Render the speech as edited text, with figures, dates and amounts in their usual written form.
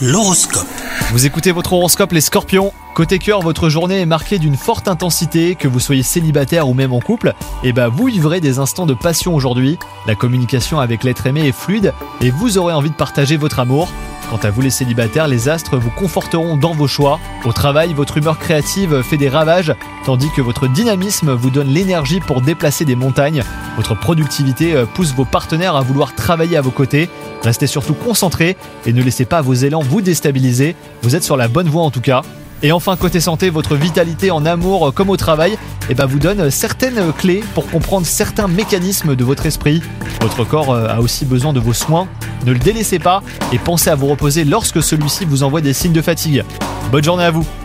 L'horoscope. Vous écoutez votre horoscope les Scorpions. Côté cœur, votre journée est marquée d'une forte intensité, que vous soyez célibataire ou même en couple, vous vivrez des instants de passion aujourd'hui. La communication avec l'être aimé est fluide et vous aurez envie de partager votre amour. Quant à vous les célibataires, les astres vous conforteront dans vos choix. Au travail, votre humeur créative fait des ravages, tandis que votre dynamisme vous donne l'énergie pour déplacer des montagnes. Votre productivité pousse vos partenaires à vouloir travailler à vos côtés. Restez surtout concentrés et ne laissez pas vos élans vous déstabiliser. Vous êtes sur la bonne voie en tout cas. Et enfin, côté santé, votre vitalité en amour comme au travail vous donne certaines clés pour comprendre certains mécanismes de votre esprit. Votre corps a aussi besoin de vos soins. Ne le délaissez pas et pensez à vous reposer lorsque celui-ci vous envoie des signes de fatigue. Bonne journée à vous!